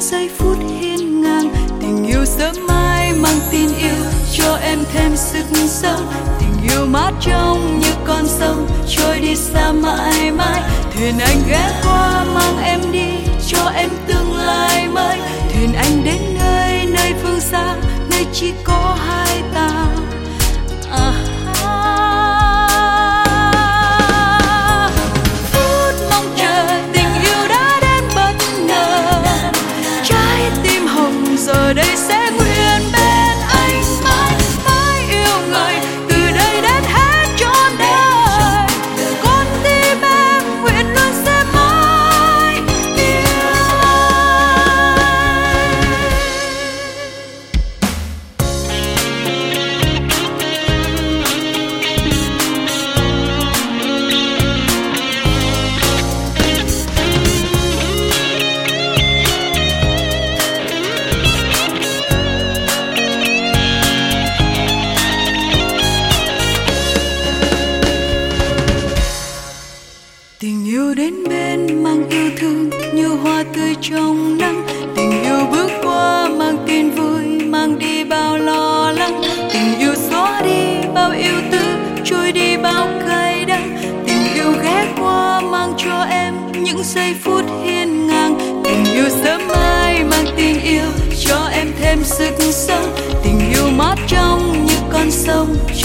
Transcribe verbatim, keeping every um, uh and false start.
giây phút hiên ngang. Tình yêu sớm mai mang tin yêu cho em thêm sức sống. Tình yêu mát trong như con sông trôi đi xa mãi mãi. Thuyền anh ghé qua mang em đi cho em tương lai mới. Thuyền anh đến nơi nơi phương xa, nơi chỉ có hai ta. À, phút mong chờ tình yêu đã đến bất ngờ. Trái tim hồng giờ đây sẽ nguyện bên anh mãi mãi yêu người, từ đây đến hết trọn đời. Con tim em nguyện luôn sẽ mãi yêu Tình yêu đến bên mang yêu thương như hoa tươi trong nắng. Tình yêu bước qua mang tin vui, mang đi bao lo lắng. Tình yêu xóa đi bao yêu tư, trôi đi bao cay đắng. Tình yêu ghé qua mang cho em những giây phút hiên ngang. Tình yêu sớm mai mang tin yêu cho em thêm sức sống. Tình yêu mát trong như con sông